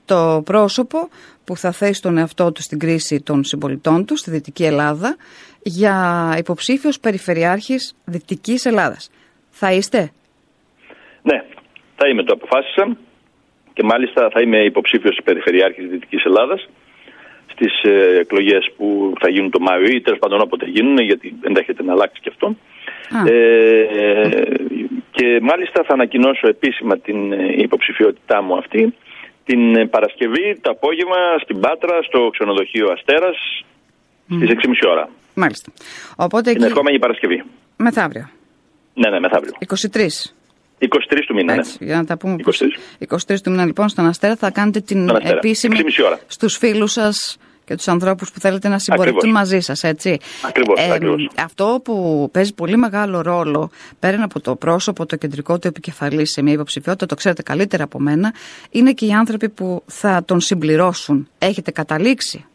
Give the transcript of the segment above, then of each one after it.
το πρόσωπο που θα θέσει τον εαυτό του στην κρίση των συμπολιτών του στη Δυτική Ελλάδα για υποψήφιος περιφερειάρχης Δυτικής Ελλάδας. Θα είστε? Ναι, θα είμαι, το αποφάσισα και μάλιστα θα είμαι υποψήφιος περιφερειάρχης Δυτικής Ελλάδας στις εκλογές που θα γίνουν το Μάιο ή τέλος πάντων όποτε γίνουν, γιατί ενδέχεται να αλλάξει και αυτό. Και μάλιστα θα ανακοινώσω επίσημα την υποψηφιότητά μου αυτή την Παρασκευή το απόγευμα στην Πάτρα στο ξενοδοχείο Αστέρας στις 6.30 ώρα. Μάλιστα. Οπότε την ερχόμενη Παρασκευή. Μεθαύριο. Ναι, μεθαύριο. 23 του μήνα. Έτσι, για να τα πούμε 23 του μήνα λοιπόν στον Αστέρα θα κάνετε την επίσημη στους φίλους σας και τους ανθρώπους που θέλετε να συμπορευτούν μαζί σας, έτσι. Ακριβώς. Αυτό που παίζει πολύ μεγάλο ρόλο, πέραν από το πρόσωπο, το κεντρικό του επικεφαλής σε μια υποψηφιότητα, το ξέρετε καλύτερα από μένα, είναι και οι άνθρωποι που θα τον συμπληρώσουν. Έχετε καταλήξει?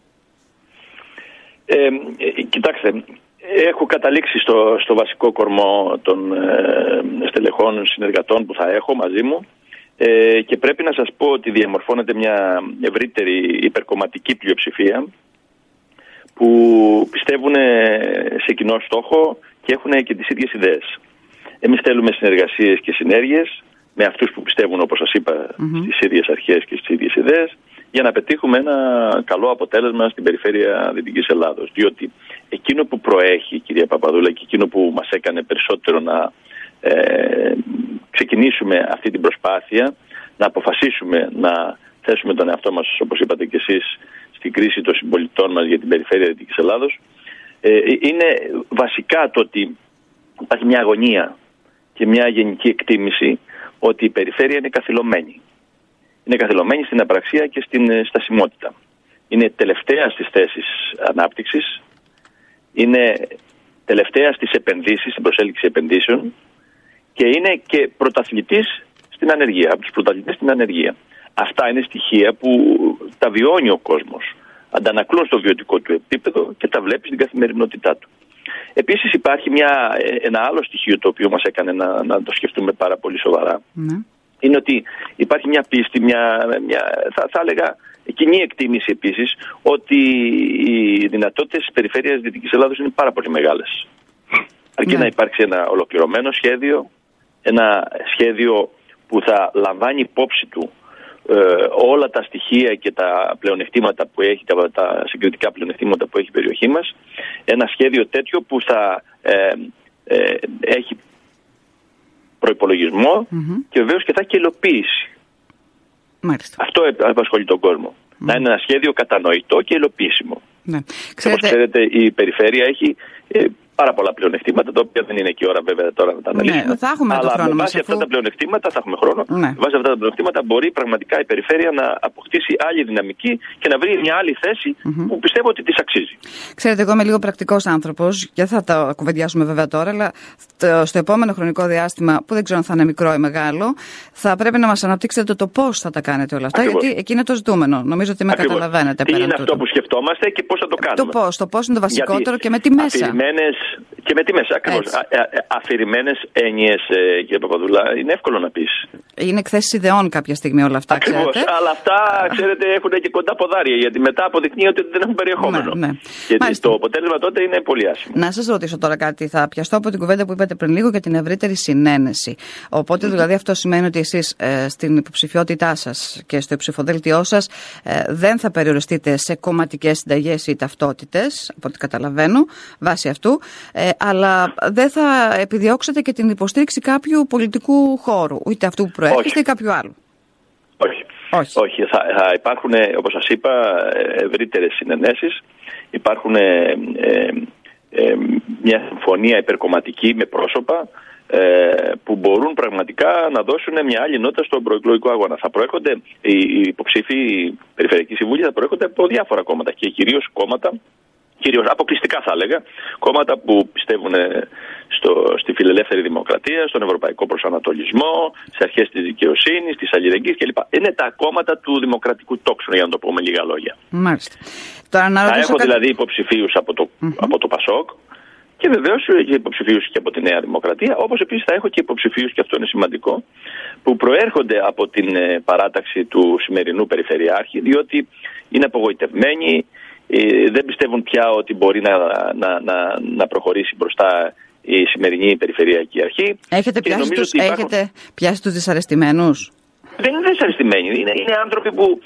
Κοιτάξτε, έχω καταλήξει στο βασικό κορμό των στελεχών συνεργατών που θα έχω μαζί μου. Και πρέπει να σας πω ότι διαμορφώνεται μια ευρύτερη υπερκομματική πλειοψηφία που πιστεύουν σε κοινό στόχο και έχουν και τις ίδιες ιδέες. Εμείς θέλουμε συνεργασίες και συνέργειες με αυτούς που πιστεύουν, όπως σας είπα, στις ίδιες αρχές και στις ίδιες ιδέες, για να πετύχουμε ένα καλό αποτέλεσμα στην περιφέρεια Δυτικής Ελλάδος. Διότι εκείνο που προέχει, κυρία Παπαδούλα, και εκείνο που μας έκανε περισσότερο να ξεκινήσουμε αυτή την προσπάθεια, να αποφασίσουμε να θέσουμε τον εαυτό μας, όπως είπατε και εσείς, στην κρίση των συμπολιτών μας για την περιφέρεια Δυτικής Ελλάδος, είναι βασικά το ότι υπάρχει μια αγωνία και μια γενική εκτίμηση ότι η περιφέρεια είναι καθυλωμένη. Είναι καθυλωμένη στην απραξία και στην στασιμότητα. Είναι τελευταία στις θέσεις ανάπτυξης, είναι τελευταία στις επενδύσεις, στην προσέλκυση επενδύσεων, και είναι και πρωταθλητής στην ανεργία, από τους πρωταθλητές στην ανεργία. Αυτά είναι στοιχεία που τα βιώνει ο κόσμος. Αντανακλούν στο βιωτικό του επίπεδο και τα βλέπει στην καθημερινότητά του. Επίσης υπάρχει ένα άλλο στοιχείο το οποίο μας έκανε να το σκεφτούμε πάρα πολύ σοβαρά. Είναι ότι υπάρχει μια πίστη, θα έλεγα κοινή εκτίμηση επίσης, ότι οι δυνατότητες της περιφέρειας Δυτικής Ελλάδος είναι πάρα πολύ μεγάλες. Αρκεί να υπάρξει ένα ολοκληρωμένο σχέδιο, ένα σχέδιο που θα λαμβάνει υπόψη του όλα τα στοιχεία και τα πλεονεκτήματα που έχει, τα συγκριτικά πλεονεκτήματα που έχει η περιοχή μας. Ένα σχέδιο τέτοιο που θα έχει προϋπολογισμό και βεβαίως και θα έχει υλοποίηση. Αυτό απασχολεί τον κόσμο. Να είναι ένα σχέδιο κατανοητό και υλοποιήσιμο. Όπως ξέρετε, η περιφέρεια έχει πάρα πολλά πλεονεκτήματα, τα οποία δεν είναι και η ώρα βέβαια τώρα να τα αναλύσουμε. Θα έχουμε αλλά το χρόνο με βάση αυτά τα πλεονεκτήματα, θα έχουμε χρόνο, με βάση αυτά τα πλεονεκτήματα μπορεί πραγματικά η περιφέρεια να αποκτήσει άλλη δυναμική και να βρει μια άλλη θέση που πιστεύω ότι της αξίζει. Ξέρετε, εγώ είμαι λίγο πρακτικός άνθρωπος και θα τα κουβεντιάσουμε βέβαια τώρα, αλλά στο επόμενο χρονικό διάστημα, που δεν ξέρω αν θα είναι μικρό ή μεγάλο, θα πρέπει να μας αναπτύξετε το πώς θα τα κάνετε όλα αυτά, γιατί εκεί είναι το ζητούμενο. Νομίζω ότι με καταλαβαίνετε. Τι είναι αυτό που σκεφτόμαστε και πώς θα το κάνουμε. Το πώς είναι το βασικότερο και με τι μέσα. Και με τι μέσα, ακριβώς. Αφηρημένες έννοιες, κύριε Παπαδούλα, είναι εύκολο να πεις. Είναι εκθέσεις ιδεών κάποια στιγμή όλα αυτά, ακριβώς, ξέρετε. Αλλά αυτά, ξέρετε, έχουν και κοντά ποδάρια, γιατί μετά αποδεικνύεται ότι δεν έχουν περιεχόμενο. Γιατί το αποτέλεσμα τότε είναι πολύ άσχημο. Να σας ρωτήσω τώρα κάτι. Θα πιαστώ από την κουβέντα που είπατε πριν λίγο για την ευρύτερη συνένεση. Οπότε δηλαδή αυτό σημαίνει ότι εσείς στην υποψηφιότητά σας και στο ψηφοδέλτιό σας δεν θα περιοριστείτε σε κομματικές συνταγές ή ταυτότητες, από ό,τι καταλαβαίνω, βάσει αυτού. Αλλά δεν θα επιδιώξετε και την υποστήριξη κάποιου πολιτικού χώρου, είτε αυτού που προέρχεστε ή κάποιου άλλου. Όχι. Θα υπάρχουν, όπως σας είπα, ευρύτερες συνενέσεις. Υπάρχουν μια συμφωνία υπερκομματική με πρόσωπα που μπορούν πραγματικά να δώσουν μια άλλη νότα στον προεκλογικό αγώνα. Θα προέρχονται οι υποψήφοι, οι περιφερειακοί συμβούλοι θα προέρχονται από διάφορα κόμματα και κυρίως αποκλειστικά θα έλεγα, κόμματα που πιστεύουν στη φιλελεύθερη δημοκρατία, στον ευρωπαϊκό προσανατολισμό, σε αρχές της δικαιοσύνης, της αλληλεγγύης κλπ. Είναι τα κόμματα του δημοκρατικού τόξου, για να το πω με λίγα λόγια. Μάλιστα. Θα έχω δηλαδή υποψηφίους από το ΠΑΣΟΚ, και βεβαίως και υποψηφίους και από τη Νέα Δημοκρατία, όπως επίσης θα έχω και υποψηφίους, και αυτό είναι σημαντικό, που προέρχονται από την παράταξη του σημερινού Περιφερειάρχη, διότι είναι απογοητευμένοι, δεν πιστεύουν πια ότι μπορεί να προχωρήσει μπροστά η σημερινή Περιφερειακή Αρχή. Έχετε πιάσει τους δυσαρεστημένους? Δεν είναι δυσαρεστημένοι. Είναι άνθρωποι που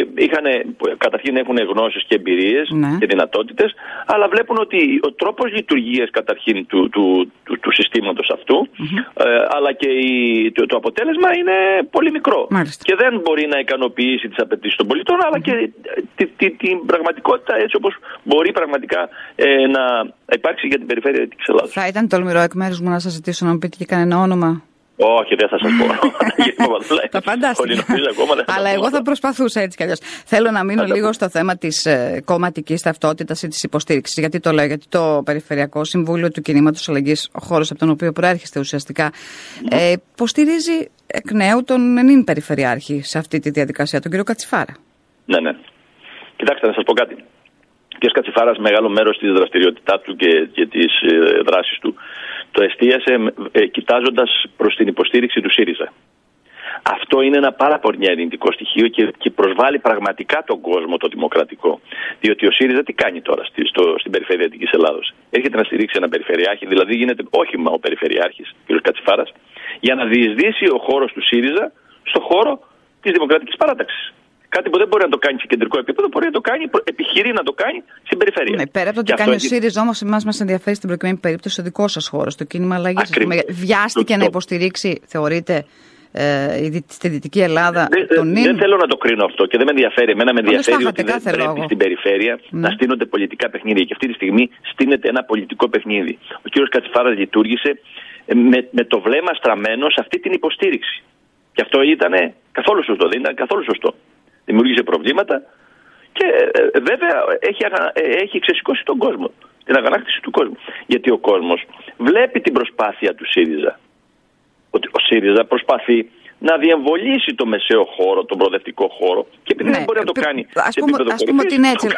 καταρχήν έχουν γνώσεις και εμπειρίες, ναι, και δυνατότητες, αλλά βλέπουν ότι ο τρόπος λειτουργίας καταρχήν του συστήματος αυτού, αλλά και το αποτέλεσμα είναι πολύ μικρό. Μάλιστα. Και δεν μπορεί να ικανοποιήσει τις απαιτήσεις των πολιτών, αλλά και την πραγματικότητα έτσι όπως μπορεί πραγματικά να υπάρξει για την περιφέρεια της Ελλάδας. Θα ήταν τολμηρό εκ μέρους μου να σας ζητήσω να μου πείτε και κανένα όνομα? Όχι, δεν θα σας πω. Τα φαντάστηκα. Αλλά εγώ θα προσπαθούσα έτσι κι αλλιώς. Θέλω να μείνω λίγο στο θέμα της κομματικής ταυτότητας ή της υποστήριξης. Γιατί το λέω? Γιατί το Περιφερειακό Συμβούλιο του Κινήματος Αλλαγής, ο χώρος από τον οποίο προέρχεστε ουσιαστικά, υποστηρίζει εκ νέου τον νυν Περιφερειάρχη σε αυτή τη διαδικασία, τον κύριο Κατσιφάρα. Ναι. Κοιτάξτε, να σας πω κάτι. Ο κ. Κατσιφάρας, μεγάλο μέρος της δραστηριότητάς του και της δράσης του το εστίασε κοιτάζοντας προς την υποστήριξη του ΣΥΡΙΖΑ. Αυτό είναι ένα πάρα πολύ αρνητικό στοιχείο και προσβάλλει πραγματικά τον κόσμο το δημοκρατικό. Διότι ο ΣΥΡΙΖΑ τι κάνει τώρα στην περιφέρεια της Ελλάδος? Έρχεται να στηρίξει ένα περιφερειάρχη, δηλαδή γίνεται όχημα ο περιφερειάρχης, κ. Κατσιφάρας, για να διεισδύσει ο χώρος του ΣΥΡΙΖΑ στο χώρο της Δημοκρατικής Παράταξης. Κάτι που δεν μπορεί να το κάνει σε κεντρικό επίπεδο, μπορεί να το κάνει, επιχειρεί να το κάνει στην περιφέρεια. Ναι, πέρα από το ότι κάνει ο ΣΥΡΙΖΑ, όμως, εμάς μας ενδιαφέρει στην προκειμένη περίπτωση ο δικός σας χώρος, το κίνημα αλλαγής. Βιάστηκε να υποστηρίξει, θεωρείτε, στη Δυτική Ελλάδα τον νυν? Δεν θέλω να το κρίνω αυτό και δεν με ενδιαφέρει. Εμένα με ενδιαφέρει ότι δεν πρέπει στην περιφέρεια να στείνονται πολιτικά παιχνίδια. Και αυτή τη στιγμή στείνεται ένα πολιτικό παιχνίδι. Ο κ. Κατσιφάρας λειτουργήσε με το βλέμμα στραμμένο σε αυτή την υποστήριξη. Και αυτό ήταν καθόλου σωστό. Δεν ήταν καθόλου σωστό. Δημιούργησε προβλήματα και βέβαια έχει ξεσηκώσει τον κόσμο, την αγανάκτηση του κόσμου. Γιατί ο κόσμος βλέπει την προσπάθεια του ΣΥΡΙΖΑ. Ότι ο ΣΥΡΙΖΑ προσπαθεί να διεμβολήσει το μεσαίο χώρο, τον προοδευτικό χώρο, και επειδή δεν μπορεί να το κάνει σε επίπεδο ας πούμε ότι είναι έτσι.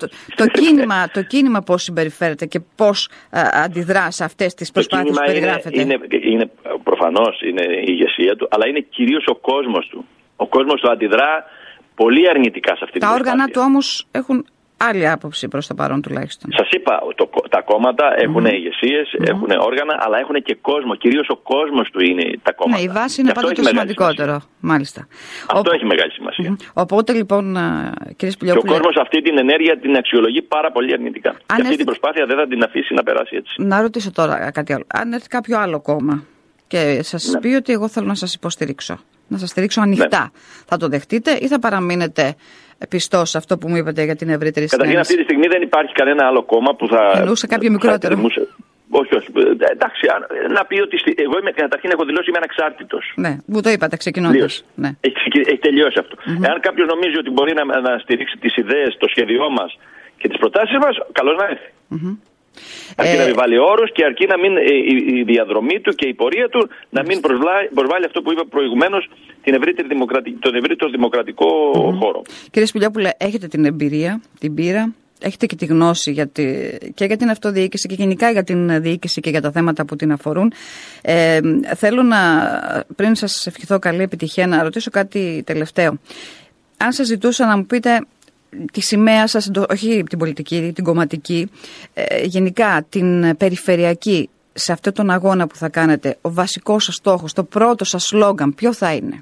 Το κίνημα πώς συμπεριφέρεται και πώς αντιδρά σε αυτές τις προσπάθειες που περιγράφεται? Προφανώς είναι η ηγεσία του, αλλά είναι κυρίως ο κόσμος του. Ο κόσμος του αντιδρά πολύ αρνητικά σε αυτή την προσπάθεια. Τα όργανα του όμως έχουν άλλη άποψη προς το παρόν τουλάχιστον. Σας είπα, τα κόμματα έχουν ηγεσίες, έχουν όργανα, αλλά έχουν και κόσμο. Κυρίως ο κόσμος του είναι τα κόμματα. Ναι, η βάση είναι πάντα το σημαντικότερο. Μάλιστα. Αυτό έχει μεγάλη σημασία. Οπότε λοιπόν, κύριε Σπηλιόπουλε... Και ο κόσμος αυτή την ενέργεια την αξιολογεί πάρα πολύ αρνητικά. Και αυτή την προσπάθεια δεν θα την αφήσει να περάσει έτσι. Να ρωτήσω τώρα κάτι άλλο. Αν έρθει κάποιο άλλο κόμμα και σας πει ότι εγώ θέλω να σας υποστηρίξω, να σας στηρίξω ανοιχτά, θα το δεχτείτε ή θα παραμείνετε πιστός σε αυτό που μου είπατε για την ευρύτερη συνένεση? Καταρχήν αυτή τη στιγμή δεν υπάρχει κανένα άλλο κόμμα που θα... Εννοούσε κάποιο μικρότερο. Όχι. Εντάξει, να πει ότι εγώ καταρχήν έχω δηλώσει είμαι ανεξάρτητος. Ναι, μου το είπατε ξεκινώντας. Ναι. Έχει τελειώσει αυτό. Εάν κάποιος νομίζει ότι μπορεί να στηρίξει τις ιδέες, το σχέδιό μας και τις προτάσεις μας, καλώς να έρθει. Αρκεί να μην βάλει όρους και αρκεί να μην η διαδρομή του και η πορεία του να μην προσβάλλει αυτό που είπα προηγουμένως, τον ευρύτερο δημοκρατικό χώρο. Κύριε Σπηλιόπουλε, έχετε την εμπειρία, την πείρα, έχετε και τη γνώση και για την αυτοδιοίκηση και γενικά για την διοίκηση και για τα θέματα που την αφορούν. Θέλω πριν σας ευχηθώ καλή επιτυχία, να ρωτήσω κάτι τελευταίο. Αν σας ζητούσα να μου πείτε τη σημαία σας, όχι την πολιτική, την κομματική, γενικά την περιφερειακή, σε αυτόν τον αγώνα που θα κάνετε, ο βασικός σας στόχος, το πρώτο σας σλόγγαν, ποιο θα είναι?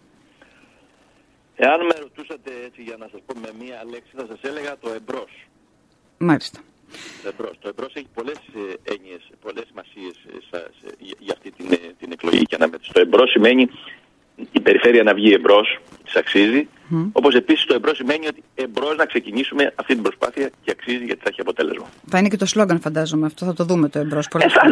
Εάν με ρωτούσατε έτσι για να σας πω με μία λέξη, θα σας έλεγα το εμπρός. Μάλιστα. Το εμπρός έχει πολλές έννοιες, πολλές σημασίες για αυτή την εκλογή και αναμέτρηση. Το εμπρός σημαίνει η περιφέρεια να βγει εμπρός, της αξίζει. Όπως επίσης το εμπρός σημαίνει ότι εμπρός να ξεκινήσουμε αυτή την προσπάθεια και αξίζει γιατί θα έχει αποτέλεσμα. Θα είναι και το σλόγγαν, φαντάζομαι, αυτό θα το δούμε το εμπρός.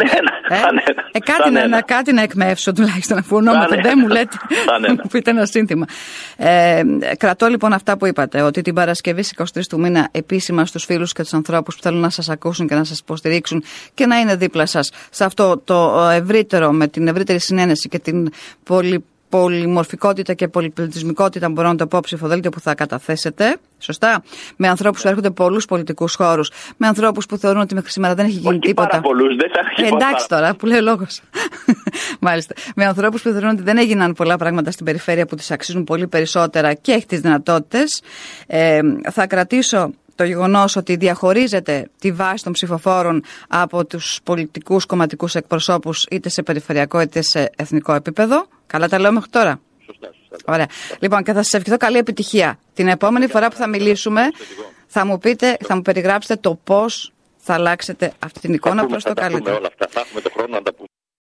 Κάτι να εκμεύσω τουλάχιστον, αφού ονόματα δεν μου λέτε. Μου πείτε ένα σύνθημα. Κρατώ λοιπόν αυτά που είπατε, ότι την Παρασκευή στις 23 του μήνα επίσημα στους φίλους και τους ανθρώπους που θέλουν να σας ακούσουν και να σας υποστηρίξουν και να είναι δίπλα σας σε αυτό το ευρύτερο, με την ευρύτερη συνένεση και την πολυμορφικότητα και πολυπολιτισμικότητα, μπορώ να το πω, ψηφοδέλτιο που θα καταθέσετε. Σωστά. Με ανθρώπους που έρχονται πολλούς πολιτικούς χώρους. Με ανθρώπους που θεωρούν ότι μέχρι σήμερα δεν έχει γίνει τίποτα. Πάρα πολλούς, δεν θα έχει εντάξει τώρα, που λέει ο λόγος. Μάλιστα. Με ανθρώπους που θεωρούν ότι δεν έγιναν πολλά πράγματα στην περιφέρεια που τις αξίζουν πολύ περισσότερα και έχει τις δυνατότητες. Θα κρατήσω το γεγονός ότι διαχωρίζεται τη βάση των ψηφοφόρων από τους πολιτικούς κομματικούς εκπροσώπους είτε σε περιφερειακό είτε σε εθνικό επίπεδο. Καλά τα λέω μέχρι τώρα. Σωστά. Ωραία. Λοιπόν, και θα σας ευχηθώ καλή επιτυχία. Την επόμενη φορά που θα μιλήσουμε θα μου περιγράψετε το πώς θα αλλάξετε αυτή την εικόνα προς το καλύτερο. Θα έχουμε το χρόνο να τα πούμε.